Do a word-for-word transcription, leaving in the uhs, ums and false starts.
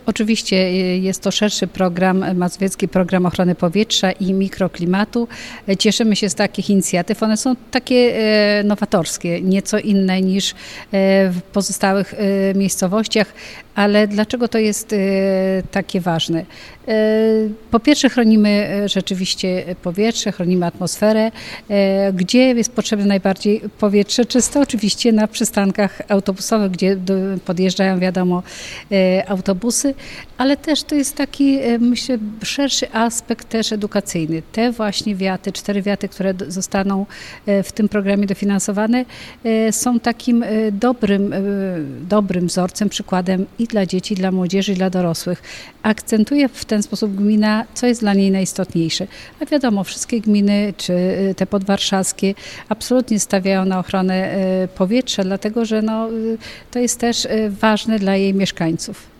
Oczywiście jest to szerszy program, Mazowiecki Program Ochrony Powietrza i Mikroklimatu. Cieszymy się z takich inicjatyw. One są takie nowatorskie, nieco inne niż w pozostałych miejscowościach, ale dlaczego to jest takie ważne? Po pierwsze chronimy rzeczywiście powietrze, chronimy atmosferę. Gdzie jest potrzebne najbardziej powietrze? Czyste oczywiście na przystankach autobusowych, gdzie podjeżdżają, wiadomo, autobusy, ale też to jest taki, myślę, szerszy aspekt też edukacyjny. Te właśnie wiaty, cztery wiaty, które zostaną w tym programie dofinansowane, są takim dobrym, dobrym wzorcem, przykładem i dla dzieci, i dla młodzieży, i dla dorosłych. Akcentuje w ten sposób gmina, co jest dla niej najistotniejsze. A wiadomo, wszystkie gminy, czy te podwarszawskie, absolutnie stawiają na ochronę powietrza, dlatego że no, to jest też ważne dla jej mieszkańców.